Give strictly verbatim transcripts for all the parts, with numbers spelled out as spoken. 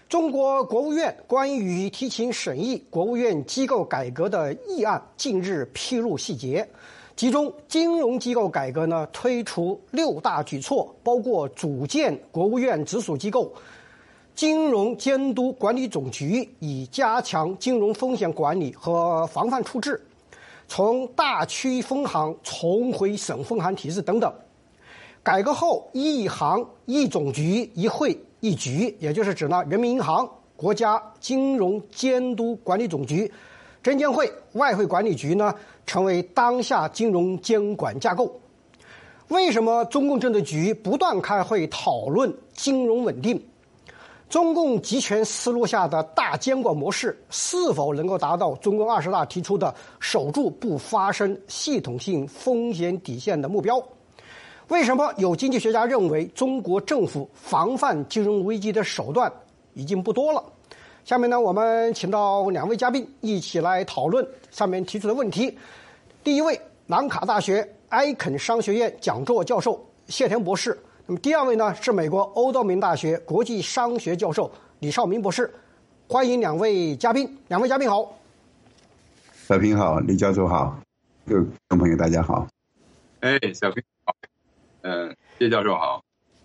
中国国务院关于提请审议国务院机构改革的议案近日披露细节，其中金融机构改革呢推出六大举措，包括组建国务院直属机构金融监督管理总局，以加强金融风险管理和防范处置，从大区分行重回省分行体制等等。改革后，一行一总局一会一局，也就是指呢人民银行、国家金融监督管理总局、证监会、外汇管理局呢成为当下金融监管架构。为什么中共政治局不断开会讨论金融稳定？中共集权思路下的大监管模式是否能够达到中共二十大提出的守住不发生系统性风险底线的目标？为什么有经济学家认为中国政府防范金融危机的手段已经不多了？下面呢，我们请到两位嘉宾一起来讨论上面提出的问题。第一位，南卡大学埃肯商学院讲座教授谢田博士。那么第二位呢，是美国欧道明大学国际商学教授李绍民博士。欢迎两位嘉宾。两位嘉宾好。 小平好，李教授好，各位朋友大家好。 哎，小平好。嗯，谢教授好。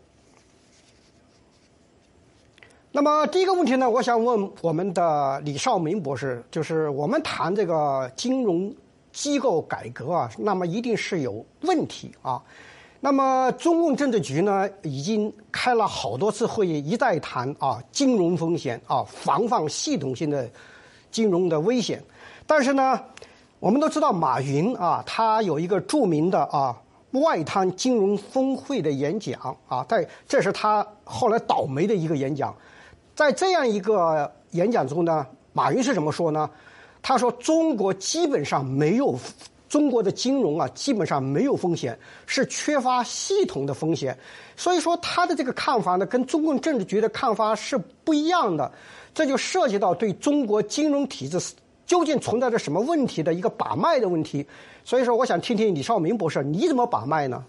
那么第一个问题呢，我想问我们的李绍民博士，就是我们谈这个金融机构改革啊，那么一定是有问题啊。那么中共政治局呢，已经开了好多次会议，一再谈啊金融风险啊，防范系统性的金融的危险。但是呢，我们都知道马云啊，他有一个著名的啊。外滩金融峰会的演讲啊，在这是他后来倒霉的一个演讲。在这样一个演讲中呢，马云是怎么说呢？他说中国基本上没有，中国的金融啊基本上没有风险，是缺乏系统的风险。所以说他的这个看法呢，跟中共政治局的看法是不一样的。这就涉及到对中国金融体制究竟存在着什么问题的一个把脉的问题。所以说我想听听李绍民博士你怎么把脉呢？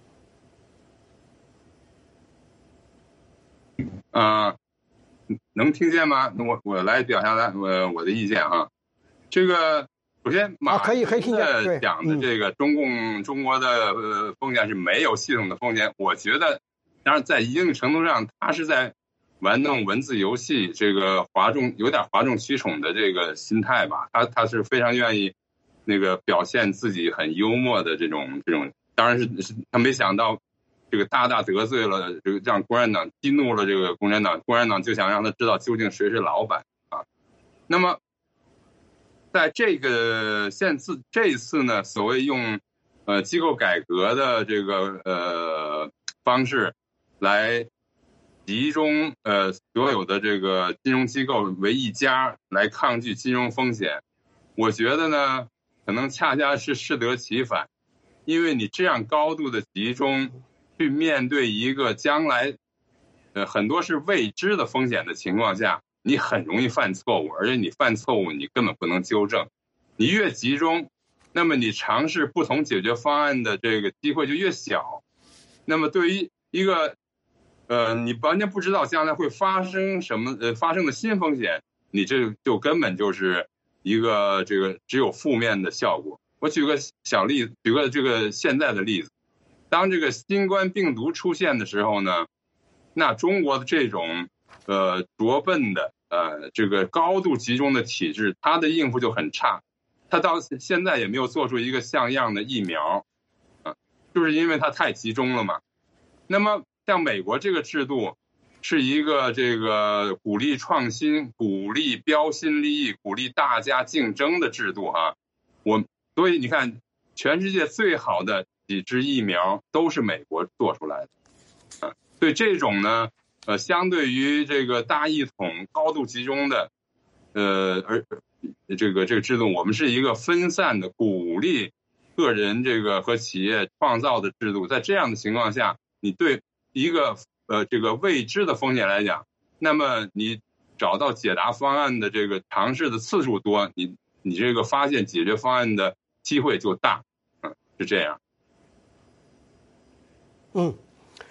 啊、呃，能听见吗？我我来表达我我的意见啊。这个首先马可以可以听见讲的这个中共中国的呃风险是没有系统的风险，我觉得当然在一定程度上他是在玩弄文字游戏，这个哗众有点哗众取宠的这个心态吧。他他是非常愿意那个表现自己很幽默的这种这种，当然是是他没想到这个大大得罪了这个让共产党激怒了这个共产党，共产党就想让他知道究竟谁是老板啊。那么在这个现次这一次呢，所谓用呃机构改革的这个呃方式来集中呃所有的这个金融机构为一家来抗拒金融风险，我觉得呢可能恰恰是适得其反。因为你这样高度的集中去面对一个将来呃很多是未知的风险的情况下，你很容易犯错误，而且你犯错误你根本不能纠正。你越集中，那么你尝试不同解决方案的这个机会就越小。那么对于一个呃你完全不知道将来会发生什么呃发生的新风险，你这就根本就是一个这个只有负面的效果。我举个小例子，举个这个现在的例子，当这个新冠病毒出现的时候呢，那中国的这种呃拙笨的呃这个高度集中的体制，它的应付就很差，它到现在也没有做出一个像样的疫苗啊，就是因为它太集中了嘛。那么像美国这个制度是一个这个鼓励创新、鼓励标新立异、鼓励大家竞争的制度啊。我所以你看，全世界最好的几支疫苗都是美国做出来的啊。所以这种呢，呃，相对于这个大一统、高度集中的，呃，而这个这个制度，我们是一个分散的、鼓励个人这个和企业创造的制度。在这样的情况下，你对一个呃这个未知的风险来讲，那么你找到解答方案的这个尝试的次数多，你你这个发现解决方案的机会就大，嗯，是这样。 嗯，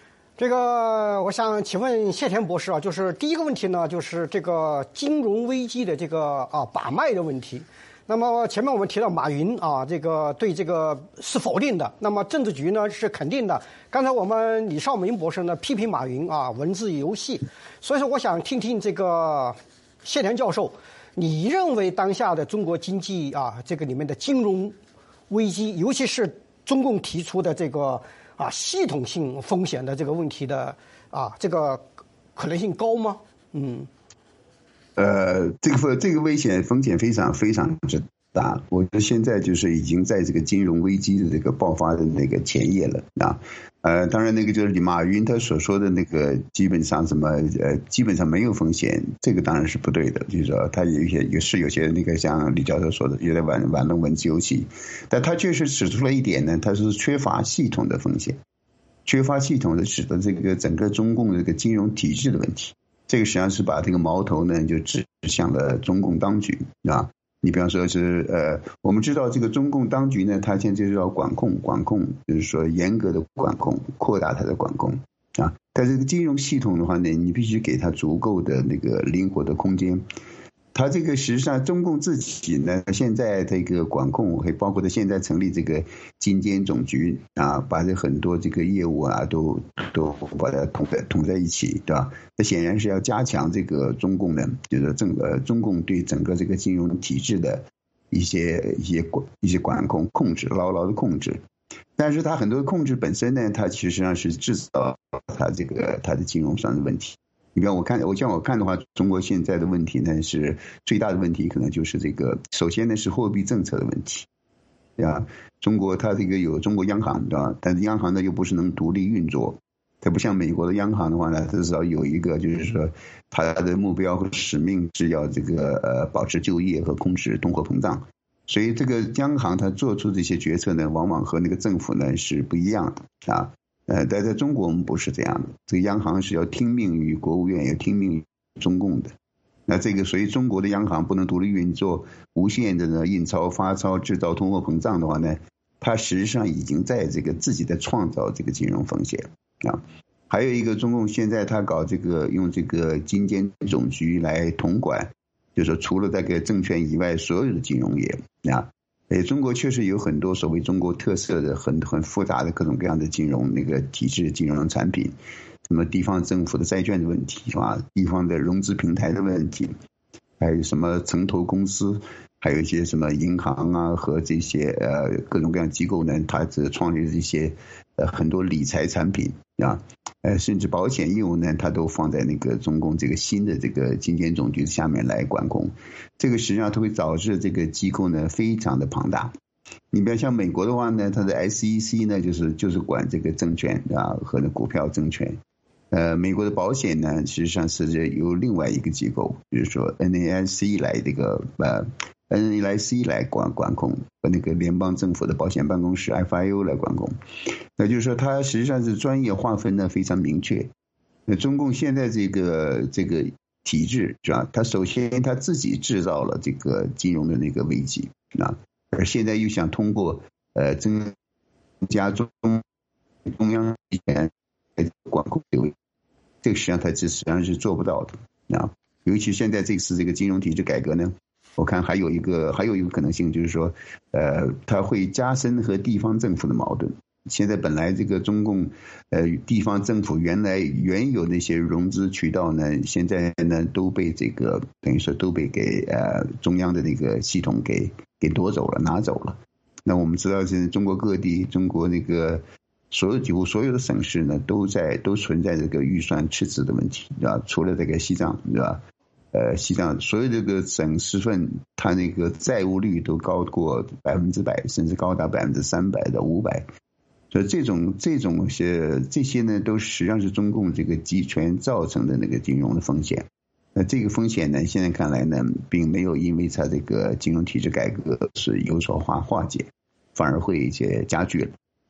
这个，我想请问谢田博士啊，就是第一个问题呢，就是这个金融危机的这个啊把脉的问题。那么前面我们提到马云啊，这个对这个是否定的，那么政治局呢是肯定的。刚才我们李少明博士呢批评马云啊文字游戏，所以说我想听听这个谢田教授，你认为当下的中国经济啊这个里面的金融危机，尤其是中共提出的这个啊系统性风险的这个问题的啊这个可能性高吗？嗯。 呃，这个这个危险风险非常非常之大，我觉得现在就是已经在这个金融危机的这个爆发的那个前夜了啊。呃，当然那个就是马云他所说的那个基本上什么呃基本上没有风险，这个当然是不对的，就是说他有一些也是有些那个像李教授说的有点玩玩弄文字游戏，但他确实指出了一点呢，他是缺乏系统的风险，缺乏系统的使得这个整个中共的这个金融体制的问题。这个实际上是把这个矛头呢就指向了中共当局啊。你比方说是呃，我们知道这个中共当局呢，它现在就是要管控管控，就是说严格的管控，扩大它的管控啊。但这个金融系统的话呢，你必须给它足够的那个灵活的空间。它这个实际上中共自己呢，现在这个管控，还包括它现在成立这个金监总局啊，把这很多这个业务啊都都把它统在统在一起，对吧？这显然是要加强这个中共呢，就是整个中共对整个这个金融体制的一些一些管一些管控控制，牢牢的控制。但是它很多控制本身呢，它其实上是制造它这个它的金融上的问题。你比方我看，我像我看的话，中国现在的问题呢是最大的问题，可能就是这个，首先呢是货币政策的问题，对吧？中国它这个有中国央行，对吧？但是央行呢又不是能独立运作，它不像美国的央行的话呢，它至少有一个就是说它的目标和使命是要这个呃保持就业和控制通货膨胀，所以这个央行它做出这些决策呢，往往和那个政府呢是不一样的啊。呃，但在中国我们不是这样的，这个央行是要听命于国务院，要听命于中共的。那这个所以中国的央行不能独立运作，无限的呢印钞发钞，制造通货膨胀的话呢，它实际上已经在这个自己在创造这个金融风险啊。还有一个，中共现在他搞这个用这个金监总局来统管，就是说除了这个证券以外，所有的金融业啊。诶，中国确实有很多所谓中国特色的很很复杂的各种各样的金融那个体制、金融产品，什么地方政府的债券的问题是吧？地方的融资平台的问题，还有什么城投公司，还有一些什么银行啊和这些呃各种各样机构呢，它只创立这些呃很多理财产品啊，呃甚至保险业务呢，它都放在那个中共这个新的这个金监总局下面来管控。这个实际上它会导致这个机构呢非常的庞大。你比如像美国的话呢，它的 S E C 呢就是就是管这个证券啊和那股票证券。呃，美国的保险呢实际上是由另外一个机构，比如说 N A I C 来这个呃 N A I C 来管管控，和那个联邦政府的保险办公室 F I O 来管控。那就是说它实际上是专业划分的非常明确。那中共现在这个这个体制是吧？它首先它自己制造了这个金融的那个危机啊，而现在又想通过呃增加中中央集权来管控这个，这个实际上它实际上是做不到的啊。尤其现在这次这个金融体制改革呢，我看还有一个还有一个可能性就是说，呃，它会加深和地方政府的矛盾。现在本来这个中共，呃，地方政府原来原有那些融资渠道呢，现在呢都被这个等于说都被给呃中央的那个系统给给夺走了，拿走了。那我们知道，现在中国各地，中国那个所有几乎所有的省市呢，都在都存在这个预算赤字的问题，对吧？除了这个西藏，对吧？呃，西藏所有这个省市份，它那个债务率都高过百分之百，甚至高达百分之三百到五百。所以这种这种些这些呢，都实际上是中共这个集权造成的那个金融的风险。那这个风险呢，现在看来呢，并没有因为它这个金融体制改革是有所化化解，反而会一些加剧了。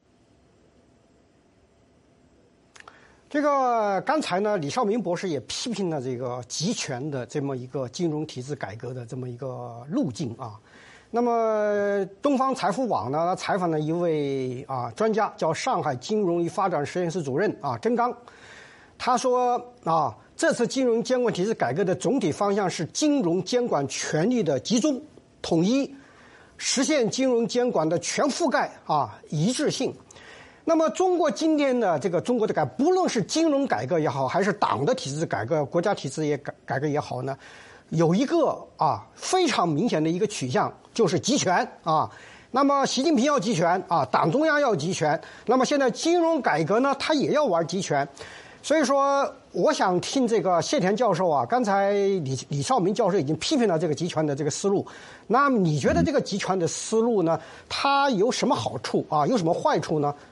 这个刚才呢，李少明博士也批评了这个集权的这么一个金融体制改革的这么一个路径啊。 那么东方财富网呢采访了一位啊专家，叫上海金融与发展实验室主任啊甄刚，他说啊，这次金融监管体制改革的总体方向是金融监管权力的集中统一，实现金融监管的全覆盖啊一致性。那么中国今天的这个中国的改，不论是金融改革也好，还是党的体制改革、国家体制也改改革也好呢，有一个啊非常明显的一个取向，就是集权啊。那么习近平要集权啊，党中央要集权，那么现在金融改革呢，他也要玩集权。所以说，我想听这个谢田教授啊，刚才李李少明教授已经批评了这个集权的这个思路。那么你觉得这个集权的思路呢，它有什么好处啊？有什么坏处呢？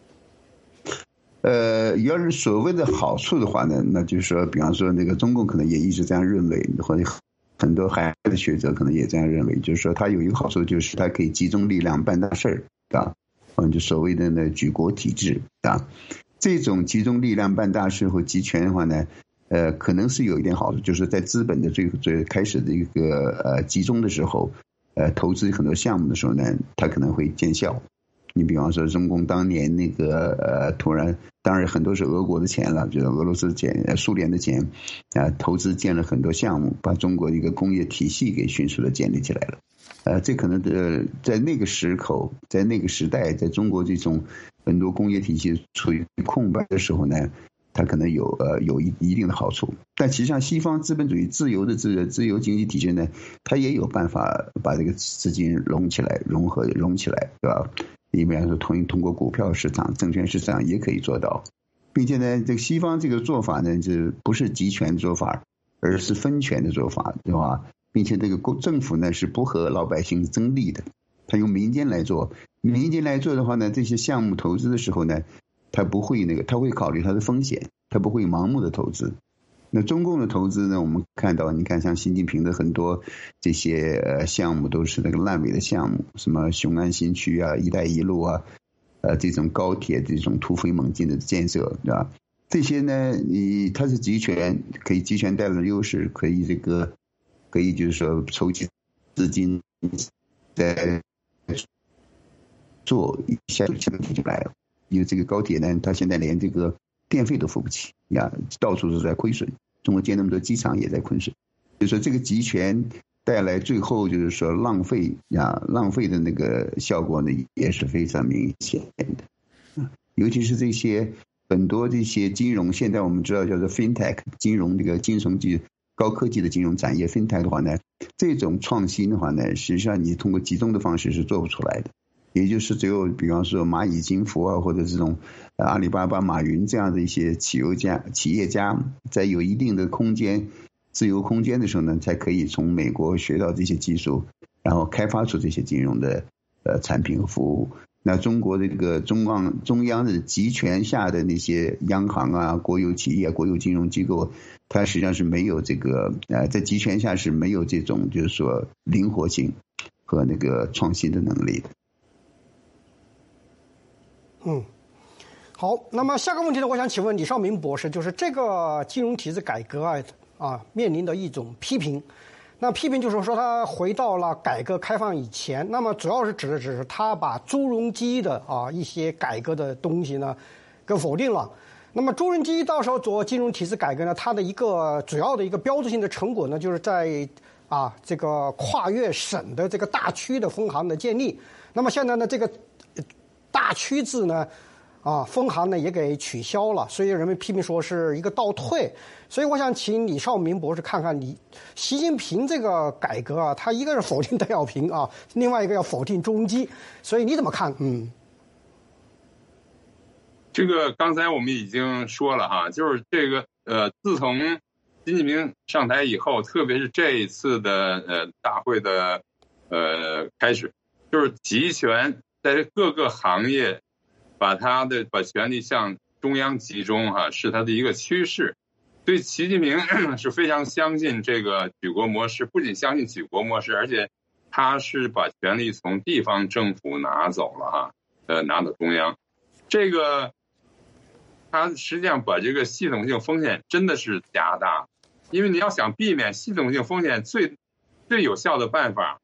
呃，要是所谓的好处的话呢，那就是说，比方说那个中共可能也一直这样认为，或者很多海外的学者可能也这样认为，就是说它有一个好处，就是它可以集中力量办大事儿啊，嗯，就所谓的呢举国体制啊，这种集中力量办大事或集权的话呢，呃，可能是有一点好处，就是在资本的最最开始的一个呃集中的时候，呃，投资很多项目的时候呢，它可能会见效。你比方说中共当年那个呃突然，当然很多是俄国的钱了，就是俄罗斯钱、苏联的钱，啊、呃，投资建了很多项目，把中国的一个工业体系给迅速的建立起来了。呃，这可能的在那个时口，在那个时代，在中国这种很多工业体系处于空白的时候呢，它可能有呃有一一定的好处。但其实上西方资本主义自由的自自由经济体制呢，它也有办法把这个资金融起来、融合融起来，对吧？你比方说通通过股票市场、证券市场也可以做到，并且呢，这个西方这个做法呢，这不是集权做法，而是分权的做法，对吧？并且这个政府呢是不和老百姓争利的，他用民间来做，民间来做的话呢，这些项目投资的时候呢，他不会那个，他会考虑它的风险，他不会盲目的投资。那中共的投资呢，我们看到，你看像习近平的很多这些呃项目都是那个烂尾的项目，什么雄安新区啊、一带一路啊，呃这种高铁这种突飞猛进的建设，对吧？这些呢，你它是集权，可以集权带来的优势，可以这个可以就是说筹集资金，在做一下经济就来了。因为这个高铁呢，它现在连这个电费都付不起呀，到处都在亏损。中国建那么多机场也在亏损，就是说这个集权带来最后就是说浪费呀，浪费的那个效果呢也是非常明显的。尤其是这些很多这些金融，现在我们知道叫做 FinTech 金融，这个金融技高科技的金融产业 FinTech 的话呢，这种创新的话呢，实际上你通过集中的方式是做不出来的。也就是只有比方说蚂蚁金服啊，或者这种阿里巴巴、马云这样的一些企业家、企业家，在有一定的空间、自由空间的时候呢，才可以从美国学到这些技术，然后开发出这些金融的呃产品和服务。那中国的这个中央中央的集权下的那些央行啊、国有企业、国有金融机构，它实际上是没有这个呃，在集权下是没有这种就是说灵活性和那个创新的能力的。 嗯，好，那么下个问题呢，我想请问李少明博士，就是这个金融体制改革啊啊面临的一种批评，那批评就是说他回到了改革开放以前，那么主要是指的只是他把朱镕基的啊一些改革的东西呢给否定了。那么朱镕基到时候做金融体制改革呢，它的一个主要的一个标志性的成果呢，就是在啊这个跨越省的这个大区的分行的建立。那么现在呢，这个大区制呢，啊，分行呢也给取消了，所以人们批评说是一个倒退。所以我想请李少明博士看看你习近平这个改革啊，他一个是否定戴耀平啊，另外一个要否定朱镕基，所以你怎么看？嗯， 这个刚才我们已经说了哈，就是这个呃，自从习近平上台以后，特别是这一次的呃大会的呃开始，就是集权。在各个行业把他的把权力向中央集中哈、啊，是他的一个趋势。所以习近平是非常相信这个举国模式，不仅相信举国模式，而且他是把权力从地方政府拿走了哈、啊，呃，拿到中央。这个他实际上把这个系统性风险真的是加大，因为你要想避免系统性风险最最有效的办法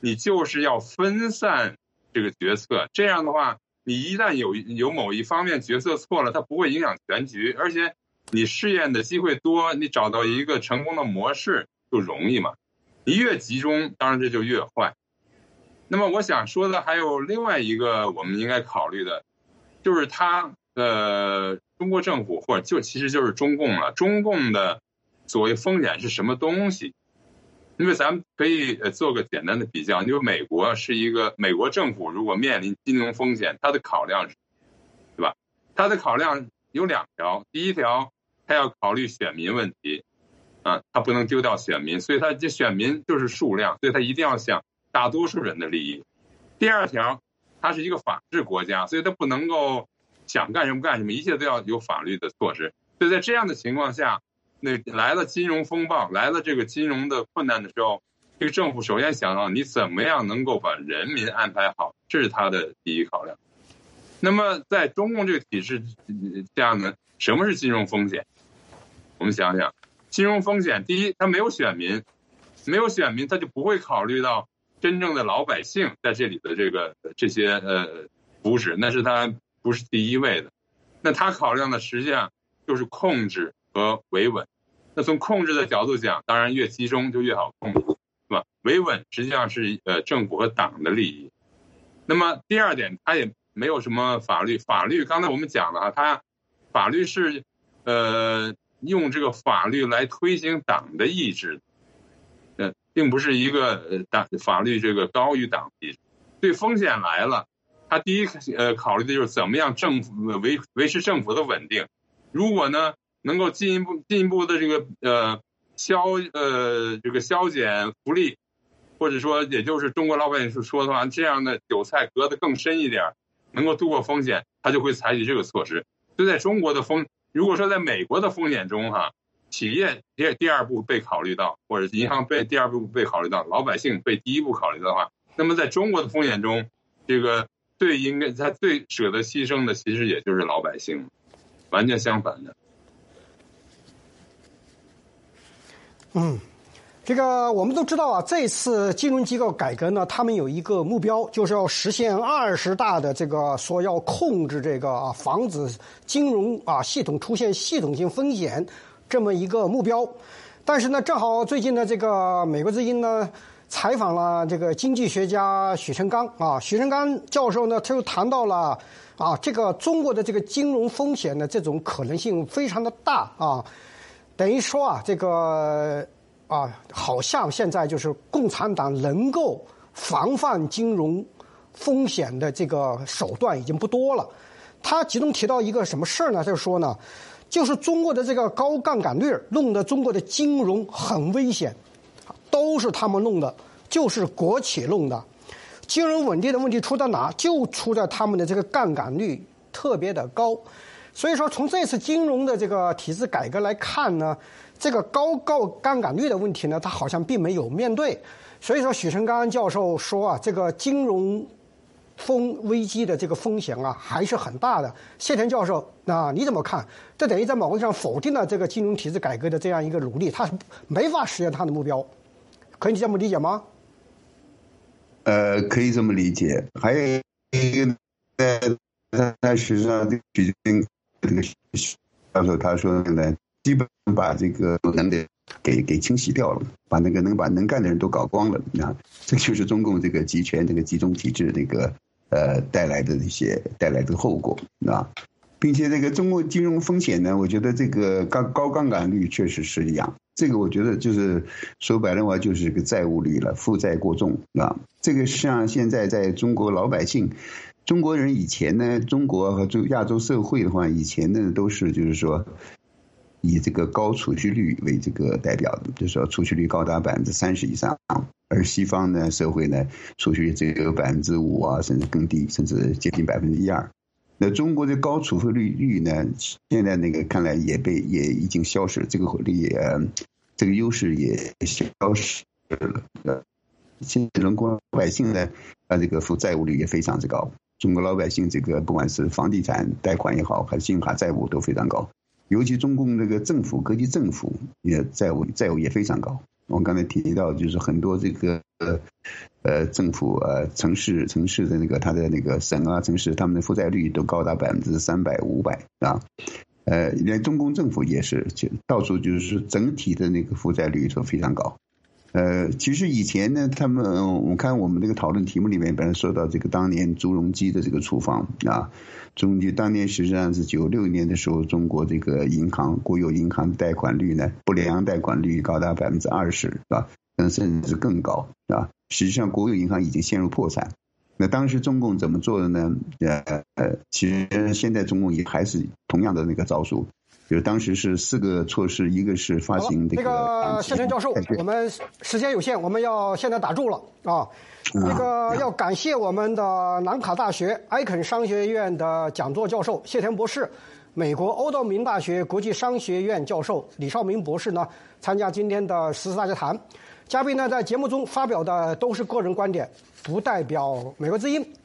你就是要分散这个决策，这样的话，你一旦有有某一方面决策错了，它不会影响全局，而且你试验的机会多，你找到一个成功的模式就容易嘛。你越集中，当然这就越坏。那么我想说的还有另外一个我们应该考虑的，就是它呃，中国政府或者就其实就是中共了，中共的所谓风险是什么东西？因为咱们可以做个简单的比较，因为美国是一个美国政府如果面临金融风险，它的考量是，对吧？它的考量有两条，第一条，它要考虑选民问题，啊，它不能丢掉选民，所以它这选民就是数量，所以它一定要想大多数人的利益。第二条，它是一个法治国家，所以它不能够想干什么干什么，一切都要有法律的措施。所以在这样的情况下，那来了金融风暴，来了这个金融的困难的时候，这个政府首先想到你怎么样能够把人民安排好，这是他的第一考量。那么在中共这个体制下呢，什么是金融风险？我们想想，金融风险，第一，他没有选民，没有选民，他就不会考虑到真正的老百姓在这里的这个这些呃福祉，那是他不是第一位的。那他考量的实际上就是控制和维稳。那从控制的角度讲，当然越集中就越好控制，是吧？维稳实际上是呃政府和党的利益。那么第二点，它也没有什么法律，法律刚才我们讲了啊，它法律是呃用这个法律来推行党的意志，呃，并不是一个党法律这个高于党的意志。对风险来了，它第一呃考虑的就是怎么样政府维维持政府的稳定。如果呢能够进一步进一步的这个呃消呃这个削减福利，或者说也就是中国老百姓说的话，这样的韭菜割得更深一点，能够度过风险，他就会采取这个措施。就在中国的风，如果说在美国的风险中哈，企业第第二步被考虑到，或者银行被第二步被考虑到，老百姓被第一步考虑到的话，那么在中国的风险中，这个最应该他最舍得牺牲的，其实也就是老百姓，完全相反的。 嗯，这个我们都知道啊，这次金融机构改革呢，他们有一个目标，就是要实现二十大的这个说要控制这个啊，防止金融啊系统出现系统性风险这么一个目标。但是呢，正好最近的这个美国之音呢采访了这个经济学家许成刚啊，许成刚教授呢，他又谈到了啊，这个中国的这个金融风险的这种可能性非常的大啊。等于说啊，这个啊，好像现在就是共产党能够防范金融风险的这个手段已经不多了。他其中提到一个什么事儿呢？就是说呢，就是中国的这个高杠杆率弄得中国的金融很危险，都是他们弄的，就是国企弄的。金融稳定的问题出在哪？就出在他们的这个杠杆率特别的高。所以说，从这次金融的这个体制改革来看呢，这个高高杠杆率的问题呢，它好像并没有面对。所以说，许成刚教授说啊，这个金融风危机的这个风险啊，还是很大的。谢田教授，那你怎么看？这等于在某个上否定了这个金融体制改革的这样一个努力，它没法实现它的目标，可以这么理解吗？ 呃，可以这么理解。还有一个，呃，他实际上这个许成这个教授他说呢，基本把这个能的给给清洗掉了，把那个能把能干的人都搞光了。那这就是中共这个集权、这个集中体制这个呃带来的一些带来的后果啊，并且这个中国金融风险呢，我觉得这个高高杠杆率确实是一样。这个我觉得就是说白了话就是个债务率了，负债过重啊。这个像现在在中国老百姓。中国人以前呢，中国和亚洲社会的话，以前呢都是就是说，以这个高储蓄率为这个代表的，就是说储蓄率高达百分之三十以上，而西方呢社会呢储蓄这个百分之五啊，甚至更低，甚至接近百分之一二。那中国的高储蓄率率呢，现在那个看来也被也已经消失，这个也这个优势也消失了。现在中国老百姓呢，啊这个负债务率也非常之高。中国老百姓这个不管是房地产贷款也好，还是信用卡债务都非常高，尤其中共这个政府、各级政府也债务债务也非常高我刚才提到，就是很多这个呃政府呃城市城市的那个它的那个省啊城市，他们的负债率都高达百分之三百五百啊。呃，连中共政府也是，就到处就是整体的那个负债率都非常高。呃，其实以前呢，他们我看我们这个讨论题目里面，本来说到这个当年朱镕基的这个处方啊，朱镕基当年实际上是九六年的时候，中国这个银行国有银行的贷款率呢，不良贷款率高达百分之二十，是吧？甚至更高，啊，实际上国有银行已经陷入破产。那当时中共怎么做的呢？呃呃，其实现在中共也还是同样的那个招数，就是当时是四个措施，一个是发行这个。 那个谢晨教授，我们时间有限，我们要现在打住了啊。那个要感谢我们的南卡大学埃肯商学院的讲座教授谢田博士，美国欧道明大学国际商学院教授李绍明博士呢参加今天的十四大家谈。嘉宾呢在节目中发表的都是个人观点，不代表美国之音。